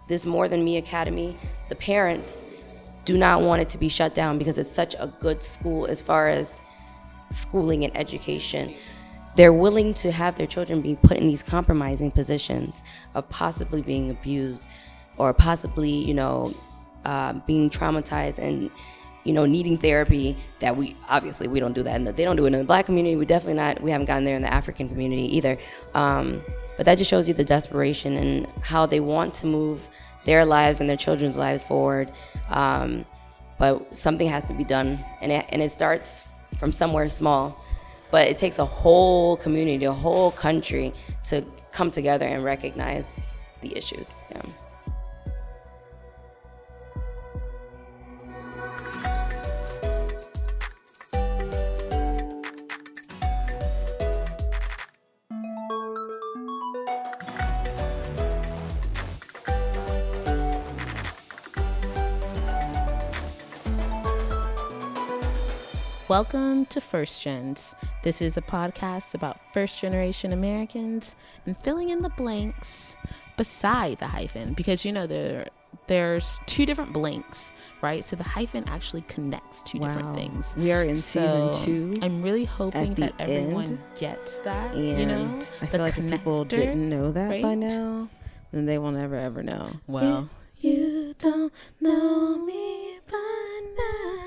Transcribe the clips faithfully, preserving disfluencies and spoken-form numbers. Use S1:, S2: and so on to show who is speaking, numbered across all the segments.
S1: this More Than Me Academy, the parents do not want it to be shut down because it's such a good school as far as schooling and education. They're willing to have their children be put in these compromising positions of possibly being abused or possibly, you know, uh, being traumatized and, you know, needing therapy. That we obviously we don't do that. And they don't do it in the Black community. We definitely not. We haven't gotten there in the African community either. Um, but that just shows you the desperation and how they want to move their lives and their children's lives forward. Um, but something has to be done, and it, and it starts from somewhere small. But it takes a whole community, a whole country to come together and recognize the issues. Yeah.
S2: Welcome to First Gens. This is a podcast about first generation Americans and filling in the blanks beside the hyphen, because you know there there's two different blanks, right? So the hyphen actually connects two wow. different things.
S3: We are in
S2: so
S3: season two.
S2: I'm really hoping that everyone
S3: end.
S2: gets that.
S3: And
S2: you know,
S3: I feel like if people didn't know that
S2: right?
S3: by now, then they will never ever know.
S2: Well,
S3: if you don't know me by now,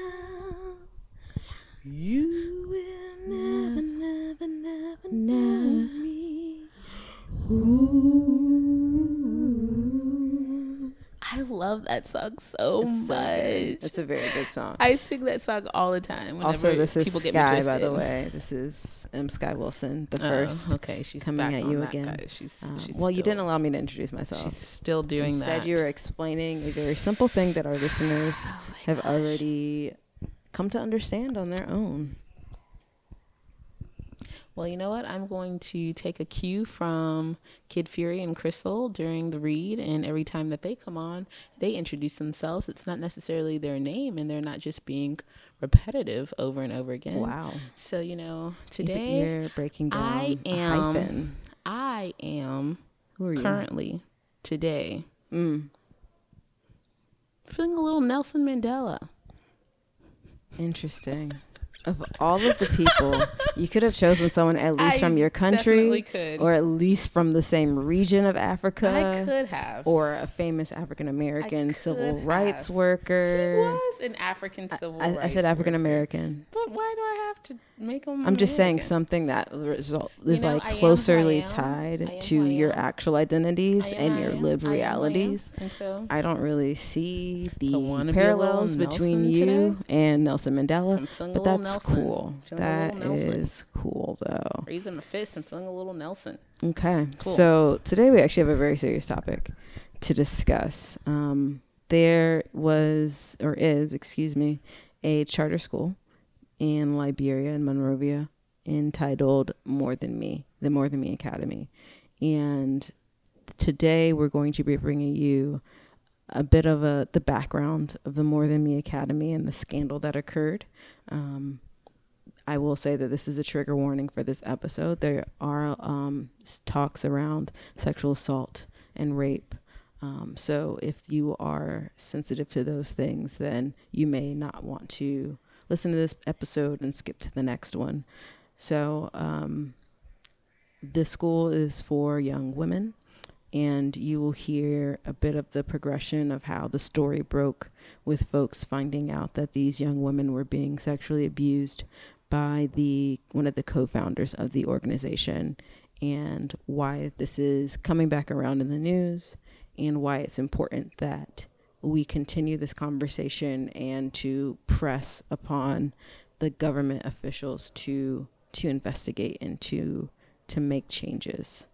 S3: you will never, never, never, know me. Ooh.
S2: I love that song so
S3: it's
S2: much.
S3: So it's a very good song.
S2: I sing that song all the time.
S3: Also, this is
S2: people
S3: Sky,
S2: get me twisted.
S3: by the way. This is M. Sky Wilson, the
S2: oh,
S3: first.
S2: Okay, she's
S3: coming
S2: back
S3: at
S2: on
S3: you
S2: that,
S3: again.
S2: Guys. She's,
S3: uh,
S2: she's
S3: well,
S2: still,
S3: you didn't allow me to introduce myself.
S2: She's still doing
S3: Instead,
S2: that.
S3: Instead, you were explaining a very simple thing that our listeners
S2: oh
S3: have
S2: gosh.
S3: already come to understand on their own.
S2: Well, you know what? I'm going to take a cue from Kid Fury and Crystal during the read, and every time that they come on, they introduce themselves. It's not necessarily their name, and they're not just being repetitive over and over again.
S3: Wow.
S2: So, you know, today
S3: you're breaking down
S2: I
S3: a
S2: am,
S3: hyphen.
S2: I am
S3: Who are you?
S2: currently, today,
S3: Mm.
S2: feeling a little Nelson Mandela.
S3: Interesting. Of all of the people, you could have chosen someone at least
S2: I
S3: from your country,
S2: could.
S3: or at least from the same region of Africa.
S2: I could have.
S3: Or a famous African American civil
S2: have.
S3: rights worker.
S2: He was an African civil
S3: I,
S2: rights
S3: I said African American.
S2: But why do I have to make them
S3: I'm just saying
S2: American?
S3: something that result is
S2: You know,
S3: like
S2: I am
S3: closely
S2: who I am.
S3: tied
S2: I am
S3: to
S2: who I
S3: your
S2: am.
S3: actual identities
S2: I am
S3: and
S2: who I
S3: your
S2: am.
S3: lived
S2: I am who I am.
S3: realities.
S2: And so
S3: I don't really see
S2: So wanna
S3: the
S2: be a little
S3: parallels between
S2: Nelson
S3: you
S2: today?
S3: and Nelson Mandela,
S2: I'm feeling a
S3: but
S2: little
S3: that's
S2: Nelson.
S3: cool.
S2: Feeling a
S3: That
S2: little Nelson.
S3: is cool, though.
S2: raising my fist and feeling a little Nelson.
S3: Okay,
S2: Cool.
S3: so today we actually have a very serious topic to discuss. Um, there was, or is, excuse me, a charter school in Liberia, in Monrovia, entitled More Than Me, the More Than Me Academy. And today we're going to be bringing you a bit of a the background of the More Than Me Academy and the scandal that occurred. Um, I will say that this is a trigger warning for this episode. There are um, talks around sexual assault and rape. Um, so if you are sensitive to those things, then you may not want to listen to this episode and skip to the next one. So um, this school is for young women, and you will hear a bit of the progression of how the story broke, with folks finding out that these young women were being sexually abused by the one of the co-founders of the organization, and why this is coming back around in the news, and why it's important that we continue this conversation and to press upon the government officials to to investigate and to to make changes.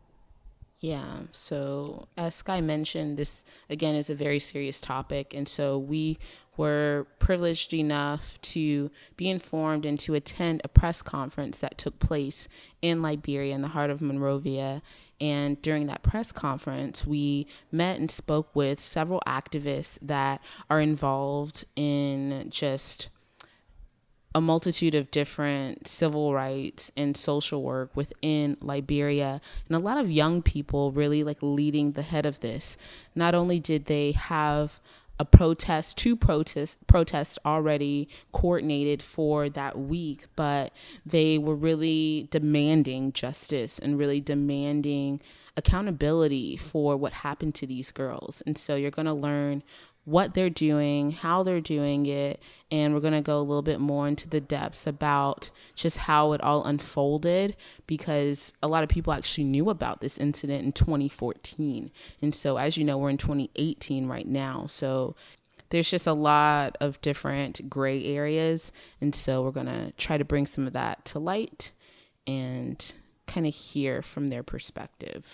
S2: Yeah, so as Sky mentioned, this again is a very serious topic, and so we were privileged enough to be informed and to attend a press conference that took place in Liberia, in the heart of Monrovia. And during that press conference, we met and spoke with several activists that are involved in just a multitude of different civil rights and social work within Liberia, and a lot of young people really like leading the head of this. Not only did they have a protest, two protests, protests already coordinated for that week, but they were really demanding justice and really demanding accountability for what happened to these girls. And so you're going to learn what they're doing, how they're doing it, and we're going to go a little bit more into the depths about just how it all unfolded, because a lot of people actually knew about this incident in twenty fourteen. And so, as you know, we're in twenty eighteen right now. So there's just a lot of different gray areas. And so we're going to try to bring some of that to light and kind of hear from their perspective.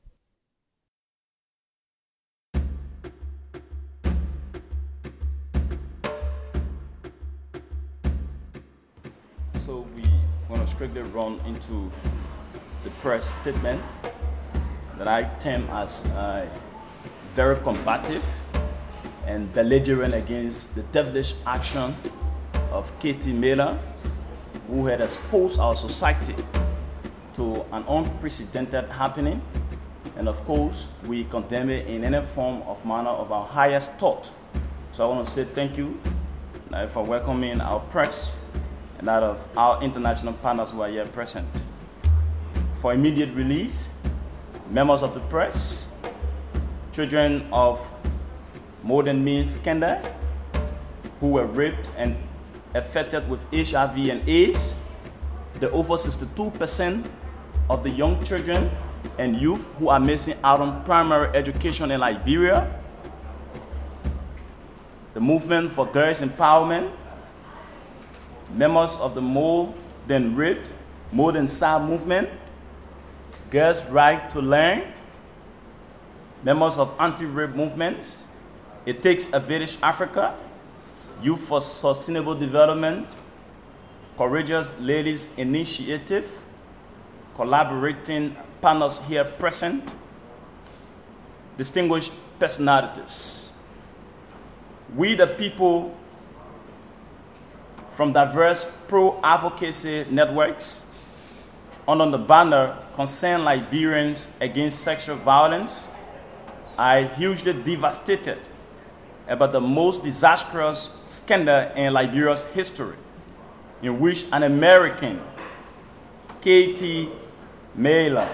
S4: So we want to strictly run into the press statement that I term as uh, very combative and belligerent against the devilish action of Katie Meyler, who had exposed our society to an unprecedented happening. And of course, we condemn it in any form of manner of our highest thought. So I want to say thank you uh, for welcoming our press and that of our international partners who are here present. For immediate release, members of the press, children of Modern Means Skender, who were raped and affected with H I V and AIDS, the over sixty-two percent of the young children and youth who are missing out on primary education in Liberia, the movement for girls' empowerment, members of the More Than Raped, More Than Sad movement, Girls' Right to Learn, members of anti-rape movements, It Takes a Village Africa, Youth for Sustainable Development, Courageous Ladies Initiative, collaborating panels here present, distinguished personalities. We the people from diverse pro-advocacy networks under the banner Concern Liberians Against Sexual Violence are hugely devastated about the most disastrous scandal in Liberia's history, in which an American, Katie Meyler,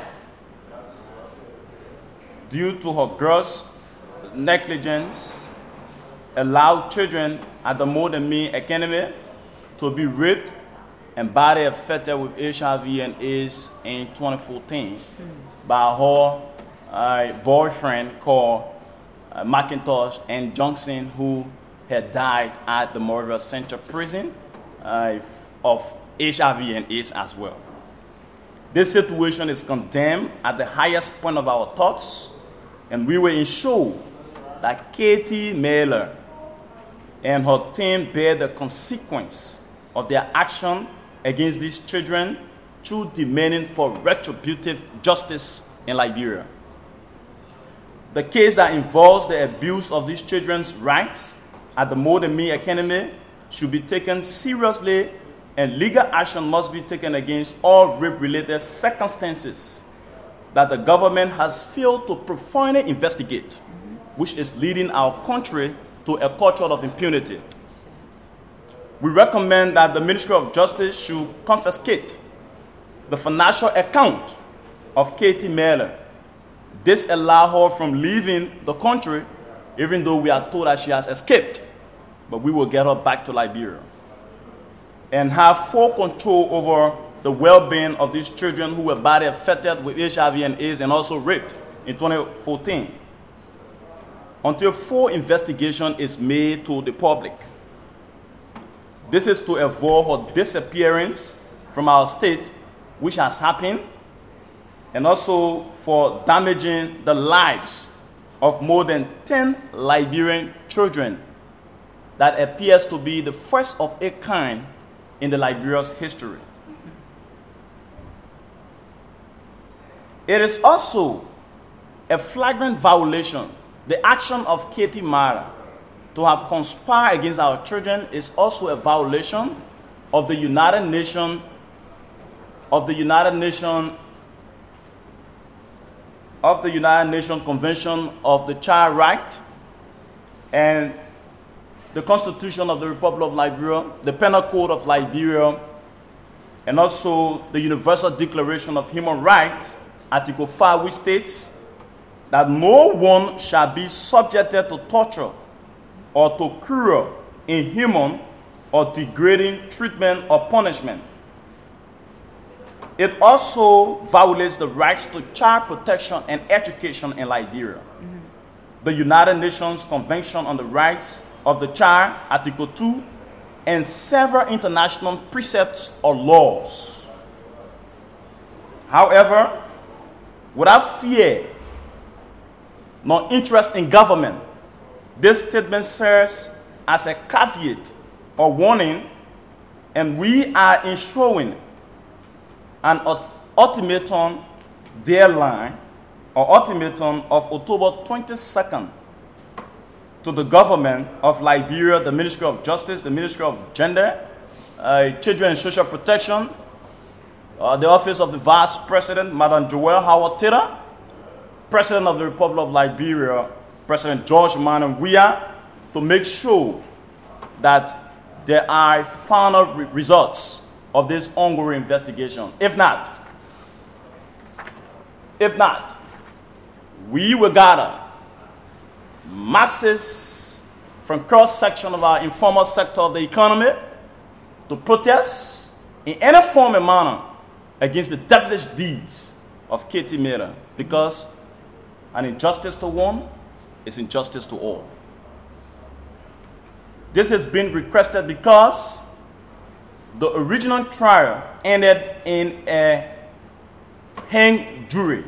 S4: due to her gross negligence, allowed children at the Modern Means Academy to be raped and badly affected with H I V and AIDS in twenty fourteen mm. by her uh, boyfriend called uh, McIntosh and Johnson, who had died at the Monrovia Central Prison uh, of H I V and AIDS as well. This situation is condemned at the highest point of our thoughts, and we will ensure that Katie Meyler and her team bear the consequence of their action against these children through demanding for retributive justice in Liberia. The case that involves the abuse of these children's rights at the Modern Means Academy should be taken seriously, and legal action must be taken against all rape-related circumstances that the government has failed to profoundly investigate, which is leading our country to a culture of impunity. We recommend that the Ministry of Justice should confiscate the financial account of Katie Meyler. This allows her from leaving the country, even though we are told that she has escaped, but we will get her back to Liberia. And have full control over the well-being of these children who were badly affected with H I V and AIDS and also raped in twenty fourteen. Until full investigation is made to the public. This is to avoid her disappearance from our state, which has happened, and also for damaging the lives of more than ten Liberian children that appears to be the first of its kind in the Liberia's history. It is also a flagrant violation. The action of Katie Meyler to have conspired against our children is also a violation of the United Nations of the United Nations of the United Nations Convention of the Child Right, and the Constitution of the Republic of Liberia, the Penal Code of Liberia, and also the Universal Declaration of Human Rights, Article five, which states that no one shall be subjected to torture or to cruel, inhuman, or degrading treatment or punishment. It also violates the rights to child protection and education in Liberia. Mm-hmm. The United Nations Convention on the Rights of the Child, Article two, and several international precepts or laws. However, without fear nor interest in government, this statement serves as a caveat or warning, and we are ensuring an ultimatum deadline or ultimatum of October twenty-second to the government of Liberia, the Ministry of Justice, the Ministry of Gender, uh, Children and Social Protection, uh, the Office of the Vice President, Madam Joelle Howard-Taylor, President of the Republic of Liberia, President George Manneh Weah, to make sure that there are final re- results of this ongoing investigation. If not, if not, we will gather masses from cross-section of our informal sector of the economy to protest in any form and manner against the devilish deeds of Katie Miller, because an injustice to one is injustice to all. This has been requested because the original trial ended in a hung jury.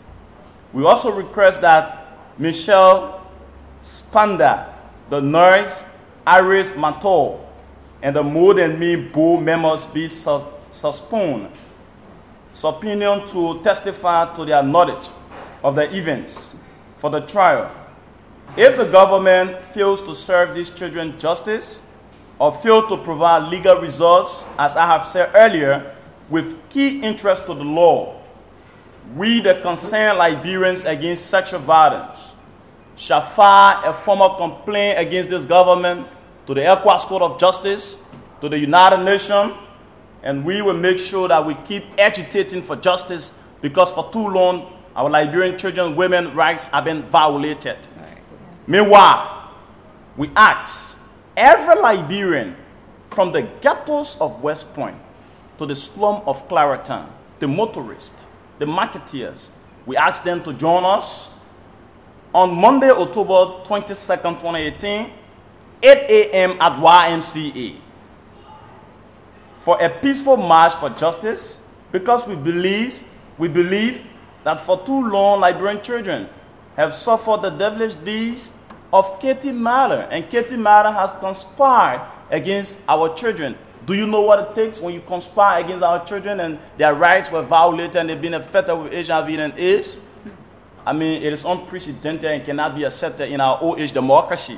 S4: We also request that Michelle Spanda, the nurse Iris Mantor, and the More Than Me board members be su- suspended, subpoenaed to testify to their knowledge of the events for the trial. If the government fails to serve these children justice or fail to provide legal results, as I have said earlier, with key interest to the law, we, the concerned Liberians against sexual violence, shall file a formal complaint against this government to the ECOWAS Court of Justice, to the United Nations, and we will make sure that we keep agitating for justice, because for too long, our Liberian children, women's rights have been violated. Right. Yes. Meanwhile, we ask every Liberian, from the ghettos of West Point to the slum of Clariton, the motorists, the marketeers, we ask them to join us on Monday, October twenty-second, twenty eighteen, eight a.m. at Y M C A for a peaceful march for justice, because we believe, we believe that for too long Liberian children have suffered the devilish deeds of Katie Miller, and Katie Miller has conspired against our children. Do you know what it takes when you conspire against our children and their rights were violated and they've been affected with H I V and AIDS? I mean, it is unprecedented and cannot be accepted in our old age democracy.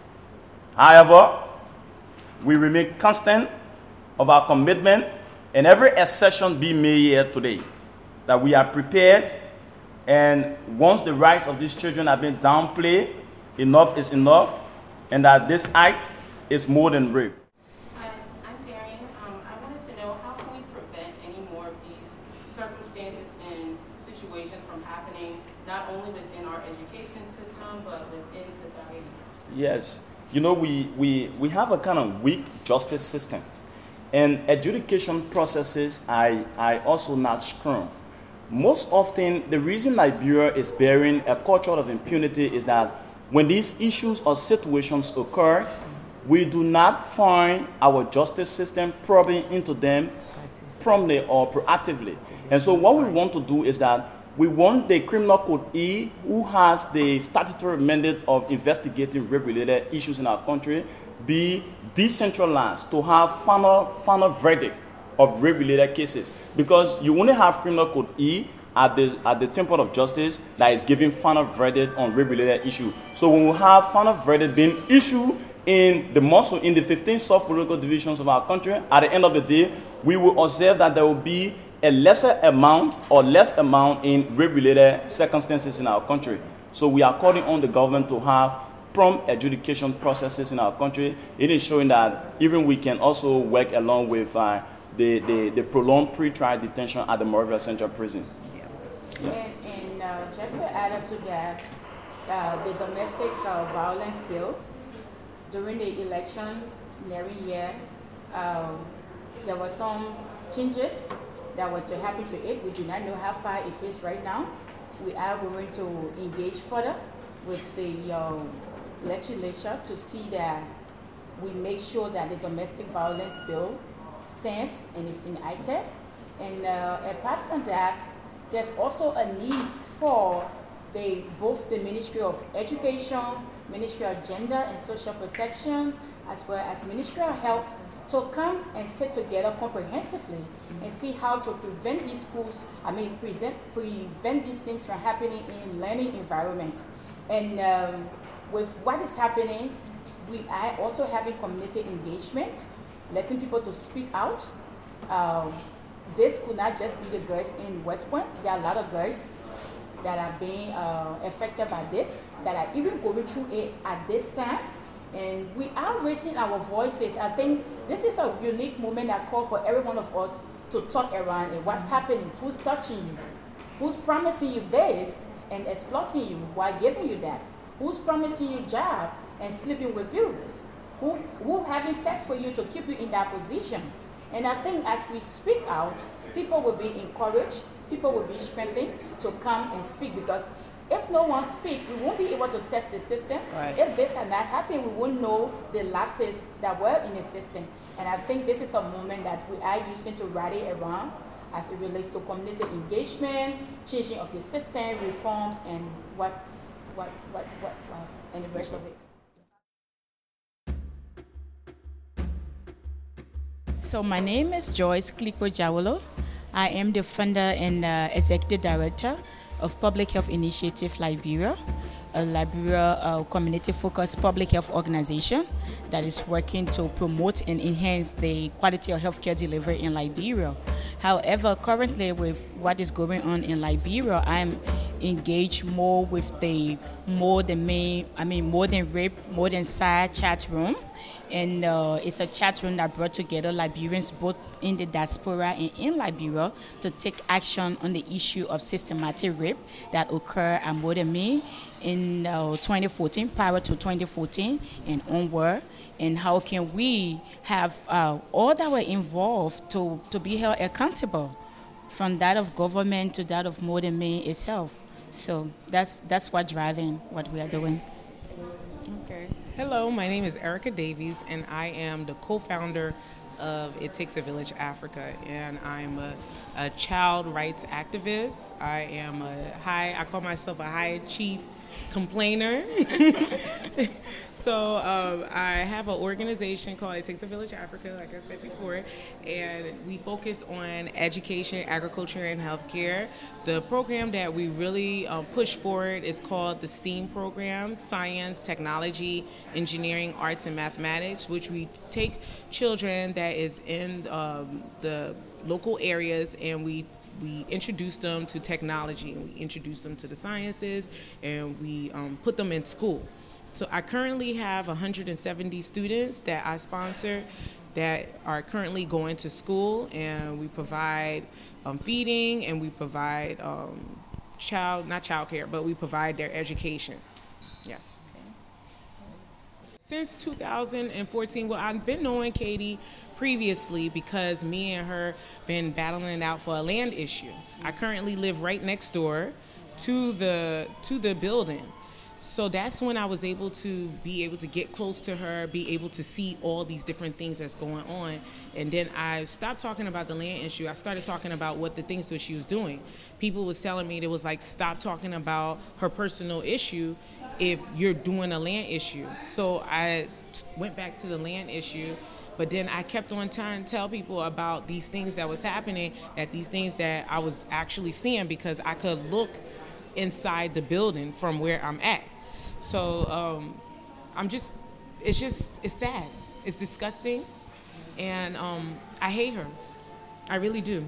S4: However, we remain constant of our commitment, and every assertion be made here today that we are prepared, and once the rights of these children have been downplayed, enough is enough, and that this act is more than rape.
S2: Hi, I'm Darian. Um, I wanted to know, how can we prevent any more of these circumstances and situations from happening, not only within our education system, but within society?
S4: Yes. You know, we, we, we have a kind of weak justice system. And adjudication processes are, are also not strong. Most often, the reason Liberia is bearing a culture of impunity is that when these issues or situations occur, we do not find our justice system probing into them promptly or proactively. And so what we want to do is that we want the Criminal Code E, who has the statutory mandate of investigating rape-related issues in our country, be decentralized to have final, final verdict of rape-related cases. Because you only have Criminal Code E at the at the Temple of Justice that is giving final verdict on rape-related issue. So when we have final verdict being issued in the muscle, in the fifteen sub-political divisions of our country, at the end of the day, we will observe that there will be a lesser amount or less amount in rape-related circumstances in our country. So we are calling on the government to have prompt adjudication processes in our country. It is showing that even we can also work along with uh, the, the, the prolonged pre-trial detention at the Monrovia Central Prison.
S5: Yeah. Yeah. And, and uh, just to add up to that, uh, the domestic uh, violence bill, during the election nearing year, um, there were some changes that were to happen to it. We do not know how far it is right now. We are going to engage further with the uh, legislature to see that we make sure that the domestic violence bill stands and is enacted. And uh, apart from that, there's also a need for the, both the Ministry of Education, Ministry of Gender and Social Protection, as well as Ministry of Health, to come and sit together comprehensively mm-hmm. and see how to prevent these schools, I mean, present, prevent these things from happening in learning environment. And um, with what is happening, we are also having community engagement, letting people to speak out. Um, this could not just be the girls in West Point. There are a lot of girls that are being uh, affected by this, that are even going through it at this time. And we are raising our voices. I think this is a unique moment that calls for every one of us to talk around and what's happening, who's touching you, who's promising you this and exploiting you while giving you that, who's promising you a job and sleeping with you, who, who having sex with you to keep you in that position. And I think as we speak out, people will be encouraged, people will be strengthened to come and speak, because if no one speaks, we won't be able to test the system.
S2: Right.
S5: If this had not happened, we won't know the lapses that were in the system. And I think this is a moment that we are using to rally around as it relates to community engagement, changing of the system, reforms, and what, what, what, what, what and the rest of it.
S6: So my name is Joyce Klikpo Jawolo. I am the founder and uh, executive director of Public Health Initiative Liberia, a Liberia uh, community-focused public health organization that is working to promote and enhance the quality of healthcare delivery in Liberia. However, currently with what is going on in Liberia, I'm engaged more with the more than me, I mean more than rape, more than side chat room. And uh, it's a chat room that brought together Liberians both in the diaspora and in Liberia to take action on the issue of systematic rape that occurred at Modemi in uh, twenty fourteen, prior to twenty fourteen and onward, and how can we have uh, all that were involved to, to be held accountable, from that of government to that of Modemi itself. So that's that's what driving what we are doing.
S7: Okay. Hello, my name is Erica Davies, and I am the co-founder of It Takes a Village Africa, and I'm a, a child rights activist. I am a high, I call myself a high chief complainer. So um, I have an organization called It Takes a Village Africa, like I said before, and we focus on education, agriculture, and healthcare. The program that we really um, push forward is called the STEAM program, Science, Technology, Engineering, Arts, and Mathematics, which we take children that is in um, the local areas and we We introduce them to technology, and we introduce them to the sciences, and we um, put them in school. So I currently have one hundred seventy students that I sponsor that are currently going to school, and we provide um, feeding, and we provide um, child, not child care, but we provide their education. Yes. Since two thousand fourteen, well, I've been knowing Katie previously because me and her been battling it out for a land issue. I currently live right next door to the to the building. So that's when I was able to be able to get close to her, be able to see all these different things that's going on. And then I stopped talking about the land issue. I started talking about what the things that she was doing. People was telling me, it was like, stop talking about her personal issue if you're doing a land issue. So I went back to the land issue, but then I kept on trying to tell people about these things that was happening, that these things that I was actually seeing, because I could look inside the building from where I'm at. So um, I'm just it's just, it's sad. It's disgusting. And um, I hate her. I really do.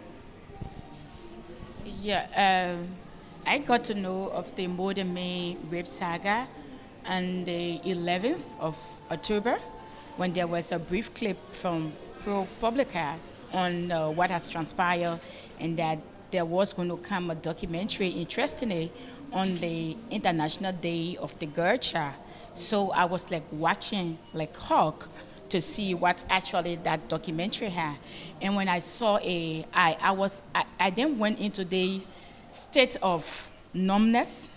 S6: Yeah, um, I got to know of the Modern rape saga on the eleventh of October when there was a brief clip from ProPublica on uh, what has transpired and that there was going to come a documentary, interestingly, on the International Day of the Girl Child. So I was like watching like hawk to see what actually that documentary had. And when I saw a, I, I was, I, I then went into the state of numbness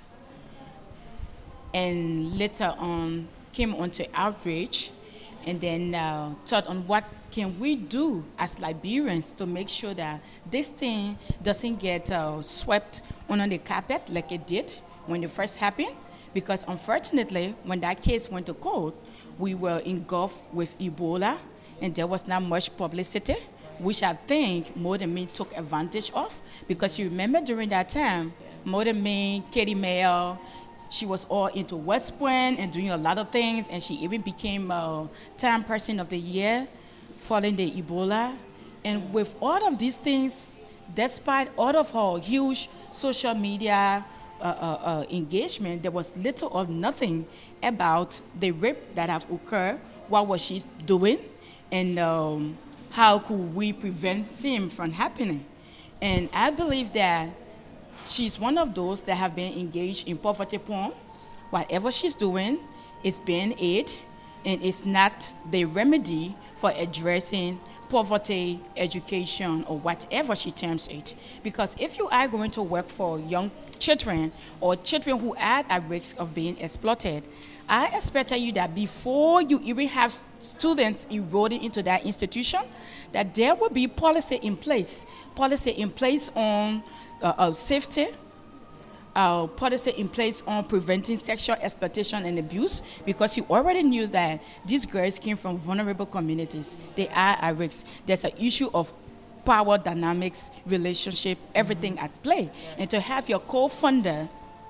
S6: and later on came onto outrage and then uh, thought on what can we do as Liberians to make sure that this thing doesn't get uh, swept under the carpet like it did when it first happened. Because unfortunately, when that case went to court, we were engulfed with Ebola, and there was not much publicity, which I think Modern Me took advantage of. Because you remember during that time, Modern Me, Katie Mayer, she was all into West Point and doing a lot of things, and she even became a Time Person of the Year following the Ebola. And with all of these things, despite all of her huge social media uh, uh, uh, engagement, there was little or nothing about the rape that have occurred. What was she doing? And um, how could we prevent him from happening? And I believe that she's one of those that have been engaged in poverty porn. Whatever she's doing is being aid, and it's not the remedy for addressing poverty, education, or whatever she terms it. Because if you are going to work for young children or children who are at risk of being exploited, I expect you that before you even have students enrolling into that institution, that there will be policy in place, policy in place on uh, uh, safety, uh, policy in place on preventing sexual exploitation and abuse, because you already knew that these girls came from vulnerable communities. They are at risk. There's an issue of power dynamics, relationship, everything mm-hmm. at play. And to have your co-funder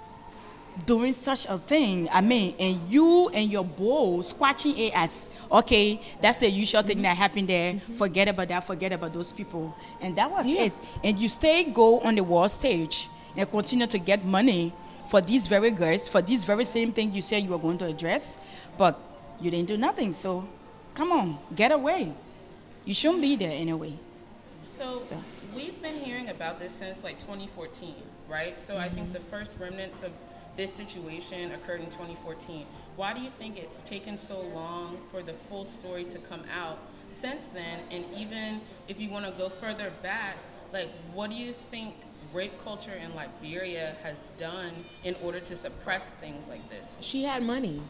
S6: doing such a thing, I mean, and you and your boss squashing it as, okay, that's the usual thing that happened there, mm-hmm. forget about that, forget about those people. And that was yeah. it. And you stay, go on the world stage and continue to get money for these very girls, for these very same thing you said you were going to address, but you didn't do nothing. So come on, get away. You shouldn't be there anyway.
S2: So, so. we've been hearing about this since like twenty fourteen, right? So mm-hmm. I think the first remnants of this situation occurred in twenty fourteen. Why do you think it's taken so long for the full story to come out since then? And even if you want to go further back, like, what do you think rape culture in Liberia has done in order to suppress things like this?
S7: She had money.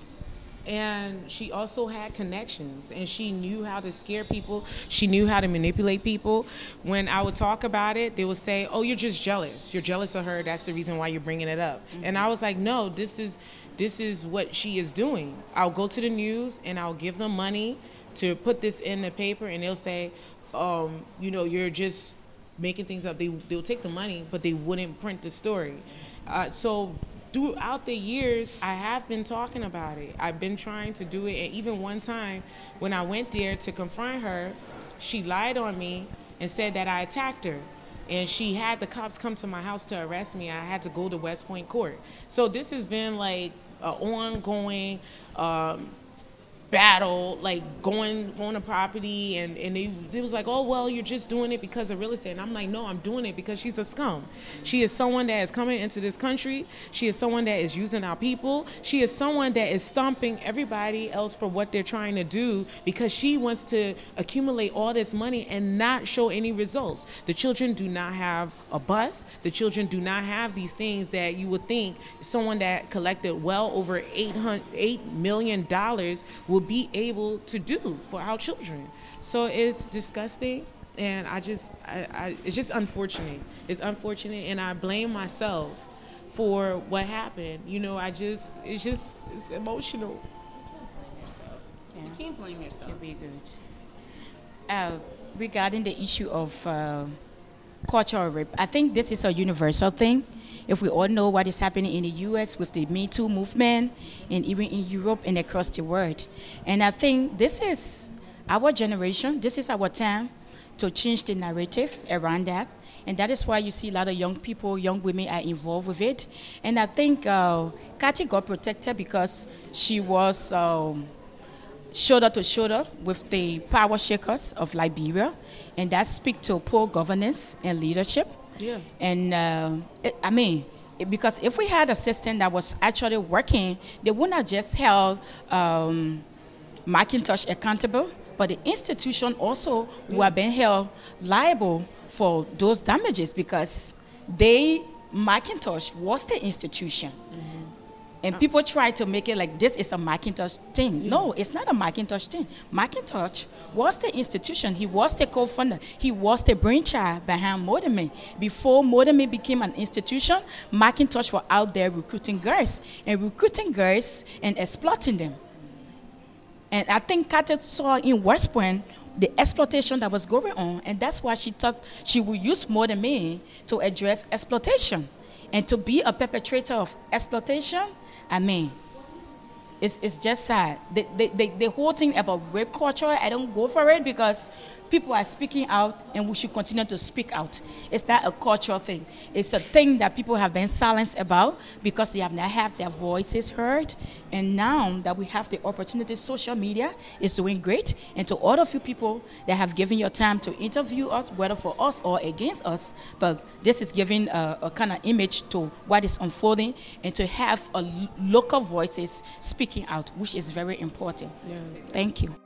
S7: And she also had connections, and she knew how to scare people. She knew how to manipulate people. When I would talk about it, they would say, oh, you're just jealous. You're jealous of her. That's the reason why you're bringing it up. Mm-hmm. And I was like, no, this is this is what she is doing. I'll go to the news, and I'll give them money to put this in the paper, and they'll say, um, you know, you're just making things up. They, they'll take the money, but they wouldn't print the story. Uh, so... Throughout the years, I have been talking about it. I've been trying to do it. And even one time when I went there to confront her, she lied on me and said that I attacked her. And she had the cops come to my house to arrest me. I had to go to West Point Court. So this has been like an ongoing um, battle, like going on a property, and, and they, they was like, oh, well, you're just doing it because of real estate. And I'm like, no, I'm doing it because she's a scum. She is someone that is coming into this country. She is someone that is using our people. She is someone that is stomping everybody else for what they're trying to do because she wants to accumulate all this money and not show any results. The children do not have a bus. The children do not have these things that you would think someone that collected well over eight hundred, eight million dollars will be able to do for our children. So it's disgusting, and I just, I, I, it's just unfortunate. It's unfortunate, and I blame myself for what happened. You know, I just, it's just, it's emotional.
S2: You can't blame yourself. Yeah. You can't blame yourself.
S6: It'll be good. Uh, regarding the issue of uh, cultural rape. I think this is a universal thing. If we all know what is happening in the U S with the Me Too movement, and even in Europe and across the world. And I think this is our generation, this is our time to change the narrative around that. And that is why you see a lot of young people, young women are involved with it. And I think uh, Kathy got protected because she was um, shoulder to shoulder with the power shakers of Liberia. And that speaks to poor governance and leadership. Yeah. And uh, it, I mean, it, because if we had a system that was actually working, they wouldn't have just held um, Macintosh accountable, but the institution also yeah. would have been held liable for those damages because they, Macintosh was the institution. Mm-hmm. And people try to make it like this is a Macintosh thing. Yeah. No, it's not a Macintosh thing. Macintosh was the institution. He was the co-founder. He was the brainchild behind Modern. Before Modern became an institution, Macintosh were out there recruiting girls and recruiting girls and exploiting them. And I think Carter saw in West Point the exploitation that was going on, and that's why she thought she would use Modern to address exploitation. And to be a perpetrator of exploitation, I mean, it's it's just sad. The, the, the, the whole thing about rape culture, I don't go for it because people are speaking out and we should continue to speak out. It's not a cultural thing. It's a thing that people have been silenced about because they have not had their voices heard. And now that we have the opportunity, social media is doing great. And to all of you people that have given your time to interview us, whether for us or against us, but this is giving a, a kind of image to what is unfolding and to have a local voices speaking out, which is very important. Yes. Thank you.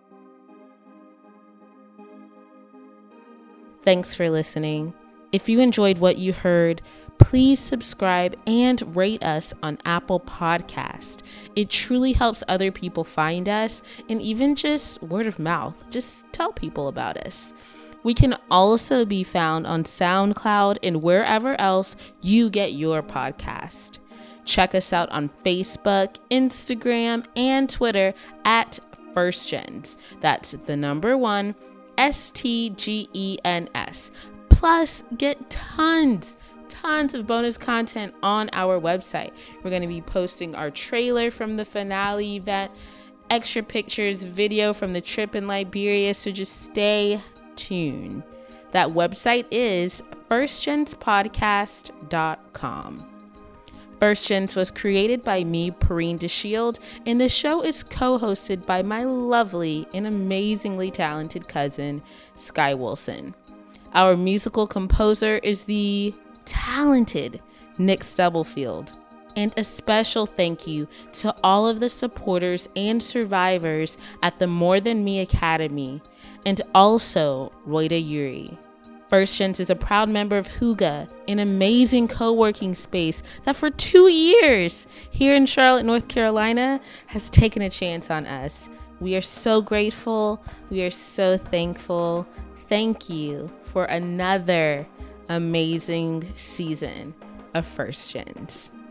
S2: Thanks for listening. If you enjoyed what you heard, please subscribe and rate us on Apple Podcast. It truly helps other people find us, and even just word of mouth, just tell people about us. We can also be found on SoundCloud and wherever else you get your podcast. Check us out on Facebook, Instagram, and Twitter at First Gens. That's the number one, S T G E N S. Plus, get tons, tons of bonus content on our website. We're going to be posting our trailer from the finale event, extra pictures, video from the trip in Liberia, so just stay tuned. That website is first gens podcast dot com. First Gens was created by me, Perrine DeShield, and the show is co-hosted by my lovely and amazingly talented cousin, Sky Wilson. Our musical composer is the talented Nick Stubblefield. And a special thank you to all of the supporters and survivors at the More Than Me Academy, and also Roida Yuri. First Gens is a proud member of Hygge, an amazing co-working space that for two years here in Charlotte, North Carolina, has taken a chance on us. We are so grateful. We are so thankful. Thank you for another amazing season of First Gens.